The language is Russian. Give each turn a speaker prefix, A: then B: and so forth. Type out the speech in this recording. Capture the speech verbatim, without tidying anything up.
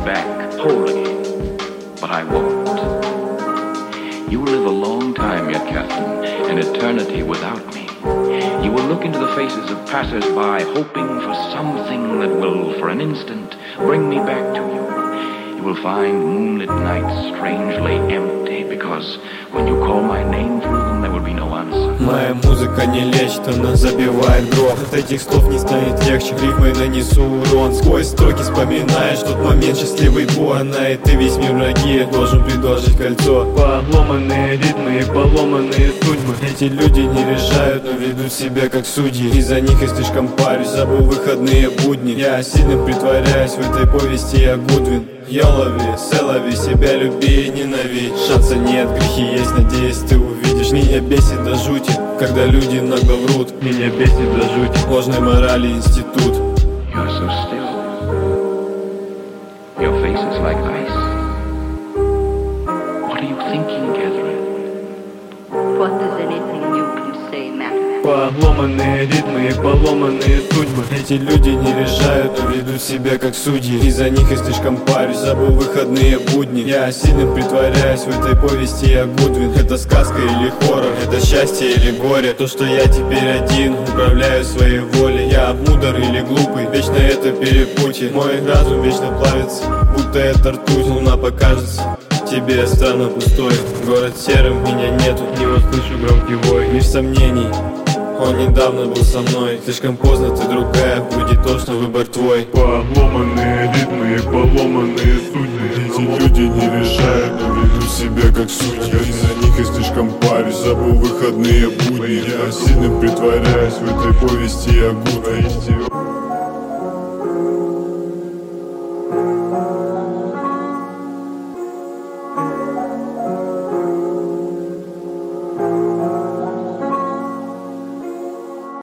A: back whole again. But I won't. You will live a long time yet, Catherine, an eternity without me. You will look into the faces of passers-by, hoping for something that will, for an instant, bring me back to you. You will find moonlit nights strangely empty, because when you call my name through them, there will be no answer.
B: Моя музыка не лечит, она забивает грохот. От этих слов не станет легче, рифмой нанесу урон. Сквозь строки вспоминаешь тот момент, счастливый бой. Она и ты, весь мир враги, должен предложить кольцо. Поломанные ритмы и поломанные судьбы. Эти люди не решают, но ведут себя как судьи. Из-за них я слишком парюсь, забыл выходные будни. Я сильно притворяюсь, в этой повести я Гудвин. Я лови, селови, себя люби и ненавидь. Шанса нет, грехи есть, надеюсь, ты увидишь. Меня бесит до жути, когда люди нагло врут. Меня бесит до жути, ложной морали институт.
A: You're so still. Your face is like ice. What are you thinking, Catherine?
C: What does anything you can say matter?
B: Поломанные ритмы и поломанные судьбы. Эти люди не решают, но ведут себя как судьи. Из-за них я слишком парюсь, забыл выходные будни. Я сильно притворяюсь, в этой повести я Гудвин. Это сказка или хоррор, это счастье или горе. То, что я теперь один, управляю своей волей. Я мудр или глупый, вечно это перепутье. Мой разум вечно плавится, будто это ртуть. Луна покажется тебе странно пустой. Город серым, меня нету, не услышу громкий вой. Лишь сомнений, он недавно был со мной. Слишком поздно, ты другая, будет точно выбор твой.
D: Поломанные ритмы и поломанные судьбы. Эти люди не решают, но ведут себя как судьи. Из-за них я слишком парюсь, забыл выходные будни. Я сильно притворяюсь, в этой повести я Гудвин.